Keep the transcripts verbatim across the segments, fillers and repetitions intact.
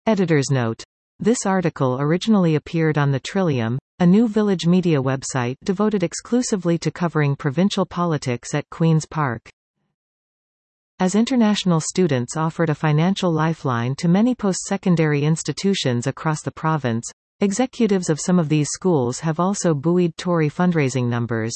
Editor's note. This article originally appeared on the Trillium, a new Village Media website devoted exclusively to covering provincial politics at Queen's Park. As international students offered a financial lifeline to many post-secondary institutions across the province, executives of some of these schools have also buoyed Tory fundraising numbers.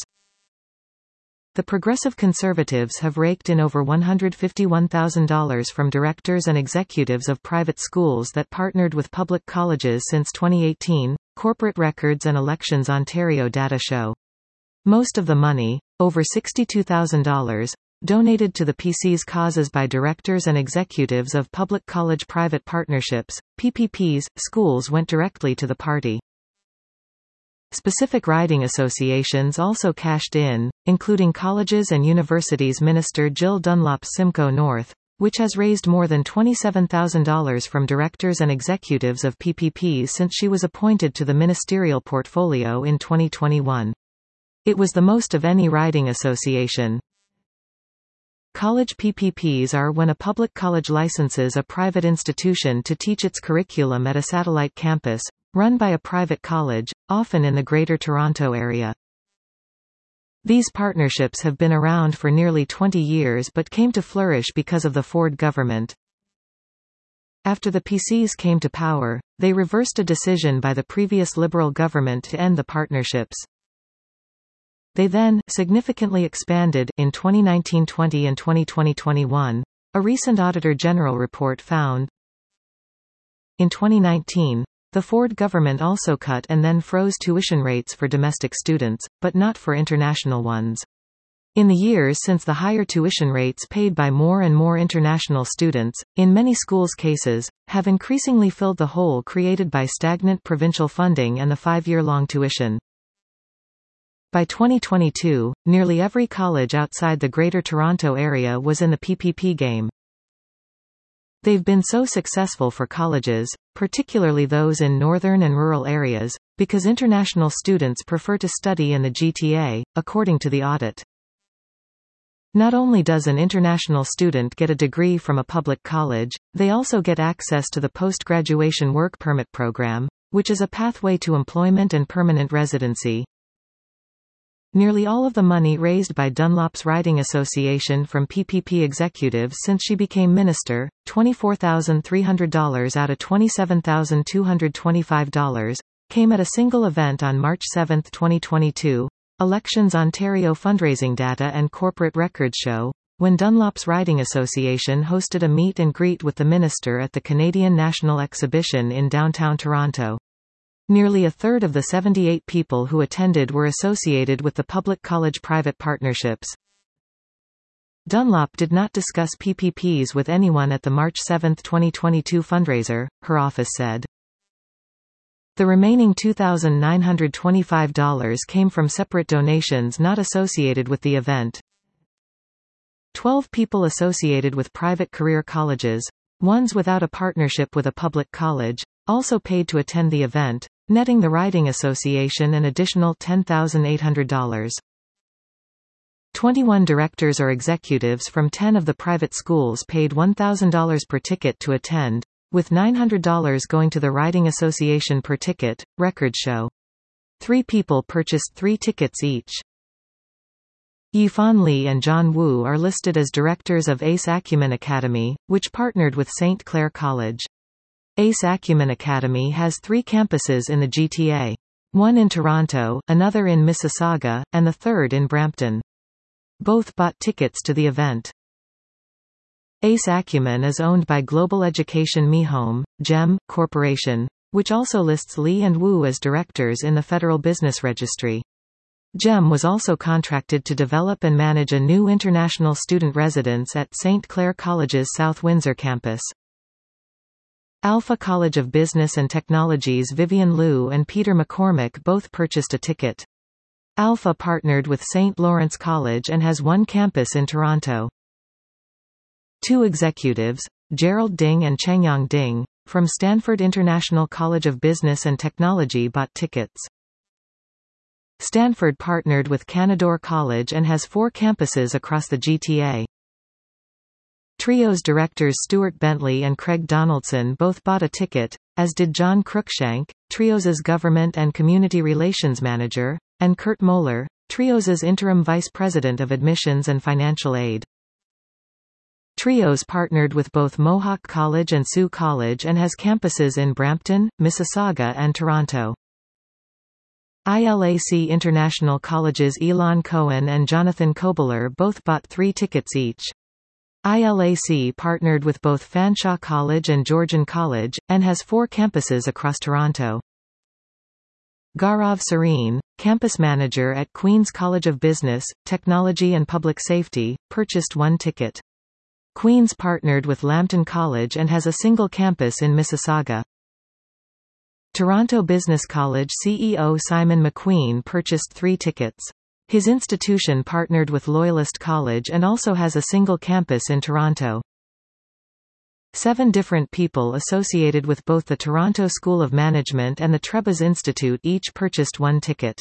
The Progressive Conservatives have raked in over one hundred fifty-one thousand dollars from directors and executives of private schools that partnered with public colleges since twenty eighteen, Corporate Records and Elections Ontario data show. Most of the money, over sixty-two thousand dollars, donated to the P C's causes by directors and executives of public college private partnerships, P P Ps, schools went directly to the party. Specific riding associations also cashed in, including colleges and universities minister Jill Dunlop's Simcoe North, which has raised more than twenty-seven thousand dollars from directors and executives of P P Ps since she was appointed to the ministerial portfolio in twenty twenty-one. It was the most of any riding association. College P P Ps are when a public college licenses a private institution to teach its curriculum at a satellite campus, run by a private college, often in the Greater Toronto Area. These partnerships have been around for nearly twenty years but came to flourish because of the Ford government. After the P Cs came to power, they reversed a decision by the previous Liberal government to end the partnerships. They then significantly expanded in twenty nineteen twenty and twenty twenty twenty-one. A recent Auditor General report found. In twenty nineteen, the Ford government also cut and then froze tuition rates for domestic students, but not for international ones. In the years since, the higher tuition rates paid by more and more international students, in many schools' cases, have increasingly filled the hole created by stagnant provincial funding and the five-year-long tuition. By twenty twenty-two, nearly every college outside the Greater Toronto Area was in the P P P game. They've been so successful for colleges, particularly those in northern and rural areas, because international students prefer to study in the G T A, according to the audit. Not only does an international student get a degree from a public college, they also get access to the Post-Graduation Work Permit program, which is a pathway to employment and permanent residency. Nearly all of the money raised by Dunlop's Riding Association from P P P executives since she became minister, twenty-four thousand three hundred dollars out of twenty-seven thousand two hundred twenty-five dollars, came at a single event on March seventh twenty twenty-two, Elections Ontario fundraising data and corporate records show, when Dunlop's Riding Association hosted a meet and greet with the minister at the Canadian National Exhibition in downtown Toronto. Nearly a third of the seventy-eight people who attended were associated with the public college private partnerships. Dunlop did not discuss P P Ps with anyone at the March seventh twenty twenty-two fundraiser, her office said. The remaining two thousand nine hundred twenty-five dollars came from separate donations not associated with the event. Twelve people associated with private career colleges, ones without a partnership with a public college, also paid to attend the event, netting the Riding Association an additional ten thousand eight hundred dollars. twenty-one directors or executives from ten of the private schools paid one thousand dollars per ticket to attend, with nine hundred dollars going to the Riding Association per ticket, records show. Three people purchased three tickets each. Yifan Li and John Wu are listed as directors of ACE Acumen Academy, which partnered with Saint Clair College. ACE Acumen Academy has three campuses in the G T A. One in Toronto, another in Mississauga, and the third in Brampton. Both bought tickets to the event. ACE Acumen is owned by Global Education MeHome, G E M, Corporation, which also lists Li and Wu as directors in the Federal Business Registry. G E M was also contracted to develop and manage a new international student residence at Saint Clair College's South Windsor campus. Alpha College of Business and Technology's Vivian Liu and Peter McCormick both purchased a ticket. Alpha partnered with Saint Lawrence College and has one campus in Toronto. Two executives, Gerald Ding and Chengyang Ding, from Stanford International College of Business and Technology bought tickets. Stanford partnered with Canadore College and has four campuses across the G T A. Trio's directors Stuart Bentley and Craig Donaldson both bought a ticket, as did John Cruikshank, Trio's government and community relations manager, and Kurt Moeller, Trio's interim vice president of admissions and financial aid. Trios partnered with both Mohawk College and Sault College and has campuses in Brampton, Mississauga and Toronto. I L A C International College's Elon Cohen and Jonathan Kobeler both bought three tickets each. I L A C partnered with both Fanshawe College and Georgian College, and has four campuses across Toronto. Gaurav Sareen, campus manager at Queen's College of Business, Technology and Public Safety, purchased one ticket. Queen's partnered with Lambton College and has a single campus in Mississauga. Toronto Business College C E O Simon McQueen purchased three tickets. His institution partnered with Loyalist College and also has a single campus in Toronto. Seven different people associated with both the Toronto School of Management and the Trebas Institute each purchased one ticket.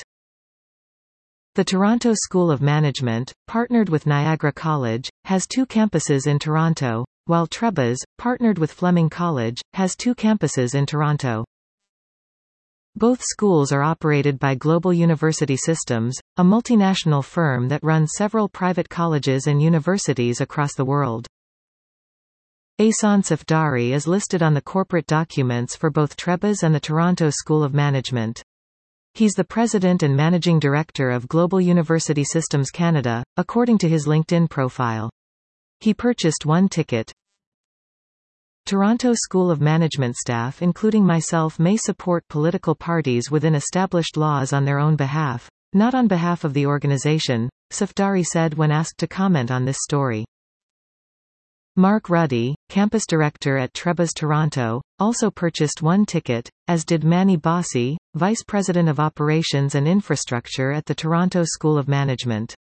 The Toronto School of Management, partnered with Niagara College, has two campuses in Toronto, while Trebas, partnered with Fleming College, has two campuses in Toronto. Both schools are operated by Global University Systems, a multinational firm that runs several private colleges and universities across the world. Ahsan Safdari is listed on the corporate documents for both Trebas and the Toronto School of Management. He's the president and managing director of Global University Systems Canada, according to his LinkedIn profile. He purchased one ticket. Toronto School of Management staff including myself may support political parties within established laws on their own behalf, not on behalf of the organization, Safdari said when asked to comment on this story. Mark Ruddy, campus director at Trebas Toronto, also purchased one ticket, as did Manny Bossi, vice president of operations and infrastructure at the Toronto School of Management.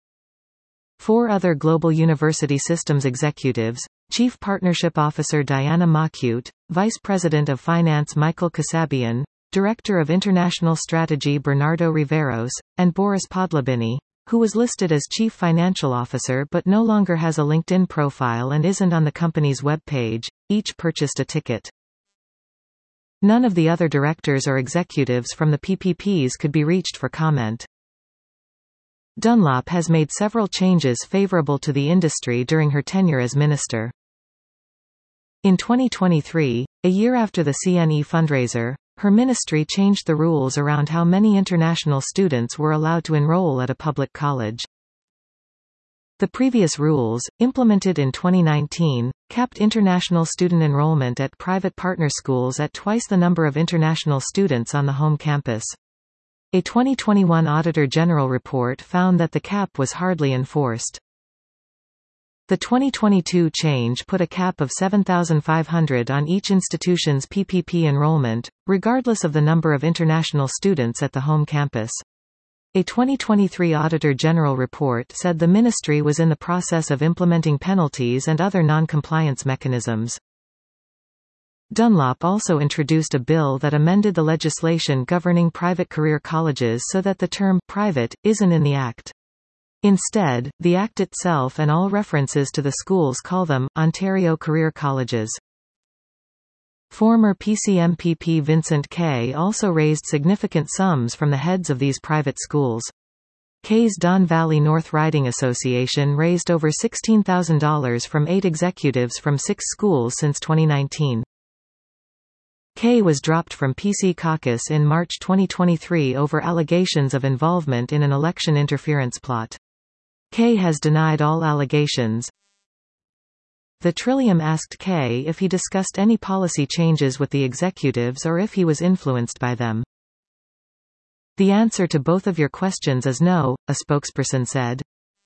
Four other Global University Systems executives, Chief Partnership Officer Diana Machute, Vice President of Finance Michael Kasabian, Director of International Strategy Bernardo Riveros, and Boris Podlabiny, who was listed as Chief Financial Officer but no longer has a LinkedIn profile and isn't on the company's web page, each purchased a ticket. None of the other directors or executives from the P P Ps could be reached for comment. Dunlop has made several changes favorable to the industry during her tenure as minister. In twenty twenty-three, a year after the C N E fundraiser, her ministry changed the rules around how many international students were allowed to enroll at a public college. The previous rules, implemented in twenty nineteen, capped international student enrollment at private partner schools at twice the number of international students on the home campus. A twenty twenty-one Auditor General report found that the cap was hardly enforced. The twenty twenty-two change put a cap of seven thousand five hundred on each institution's P P P enrollment, regardless of the number of international students at the home campus. A twenty twenty-three Auditor General report said the ministry was in the process of implementing penalties and other non-compliance mechanisms. Dunlop also introduced a bill that amended the legislation governing private career colleges so that the term private isn't in the Act. Instead, the Act itself and all references to the schools call them Ontario Career Colleges. Former P C M P P Vincent Kay also raised significant sums from the heads of these private schools. Kay's Don Valley North Riding Association raised over sixteen thousand dollars from eight executives from six schools since twenty nineteen. Kay was dropped from P C caucus in March twenty twenty-three over allegations of involvement in an election interference plot. Kay has denied all allegations. The Trillium asked Kay if he discussed any policy changes with the executives or if he was influenced by them. The answer to both of your questions is no, a spokesperson said.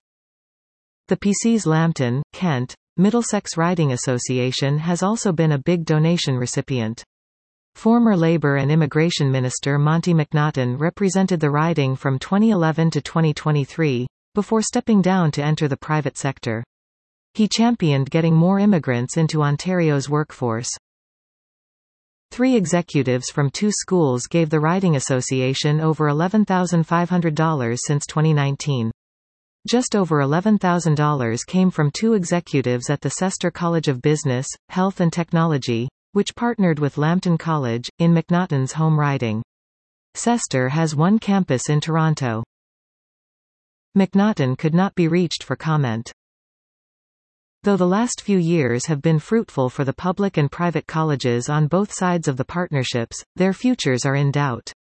The P C's Lambton, Kent, Middlesex Riding Association has also been a big donation recipient. Former Labour and Immigration Minister Monty McNaughton represented the riding from twenty eleven to twenty twenty-three, before stepping down to enter the private sector. He championed getting more immigrants into Ontario's workforce. Three executives from two schools gave the Riding Association over eleven thousand five hundred dollars since twenty nineteen. Just over eleven thousand dollars came from two executives at the Cester College of Business, Health and Technology, which partnered with Lambton College, in McNaughton's home riding. Cester has one campus in Toronto. McNaughton could not be reached for comment. Though the last few years have been fruitful for the public and private colleges on both sides of the partnerships, their futures are in doubt.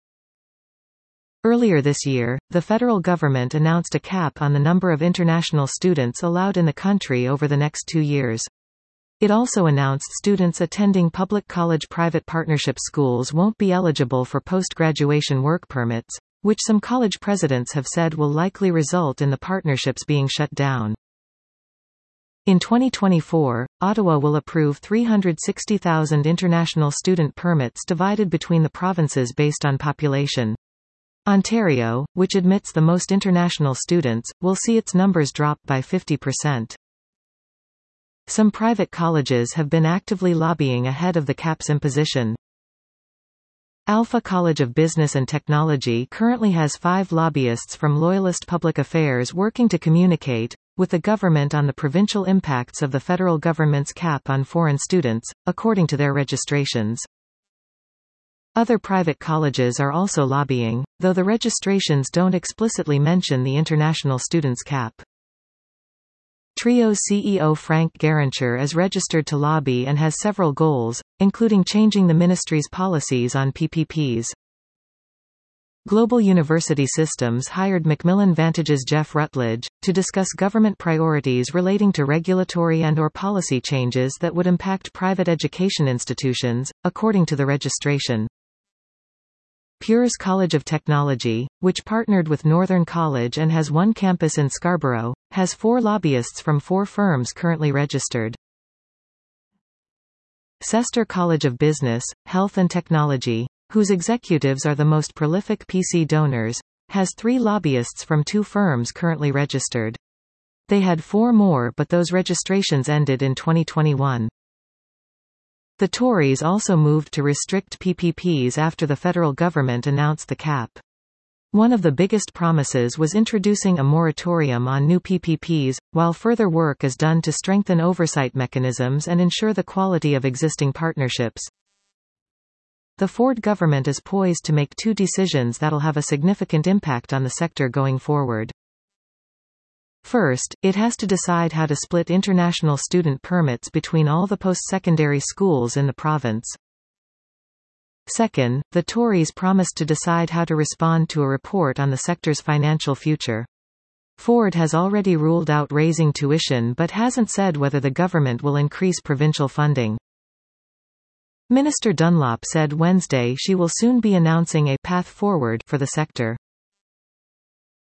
Earlier this year, the federal government announced a cap on the number of international students allowed in the country over the next two years. It also announced students attending public college private partnership schools won't be eligible for post-graduation work permits, which some college presidents have said will likely result in the partnerships being shut down. In twenty twenty-four, Ottawa will approve three hundred sixty thousand international student permits divided between the provinces based on population. Ontario, which admits the most international students, will see its numbers drop by fifty percent. Some private colleges have been actively lobbying ahead of the cap's imposition. Alpha College of Business and Technology currently has five lobbyists from Loyalist Public Affairs working to communicate with the government on the provincial impacts of the federal government's cap on foreign students, according to their registrations. Other private colleges are also lobbying, though the registrations don't explicitly mention the international students cap. Trio's C E O Frank Garancher is registered to lobby and has several goals, including changing the ministry's policies on P P Ps. Global University Systems hired Macmillan Vantage's Jeff Rutledge, to discuss government priorities relating to regulatory and or policy changes that would impact private education institutions, according to the registration. Pure's College of Technology, which partnered with Northern College and has one campus in Scarborough, has four lobbyists from four firms currently registered. Cester College of Business, Health and Technology, whose executives are the most prolific P C donors, has three lobbyists from two firms currently registered. They had four more, but those registrations ended in twenty twenty-one. The Tories also moved to restrict P P Ps after the federal government announced the cap. One of the biggest promises was introducing a moratorium on new P P Ps, while further work is done to strengthen oversight mechanisms and ensure the quality of existing partnerships. The Ford government is poised to make two decisions that'll have a significant impact on the sector going forward. First, it has to decide how to split international student permits between all the post-secondary schools in the province. Second, the Tories promised to decide how to respond to a report on the sector's financial future. Ford has already ruled out raising tuition but hasn't said whether the government will increase provincial funding. Minister Dunlop said Wednesday she will soon be announcing a path forward for the sector.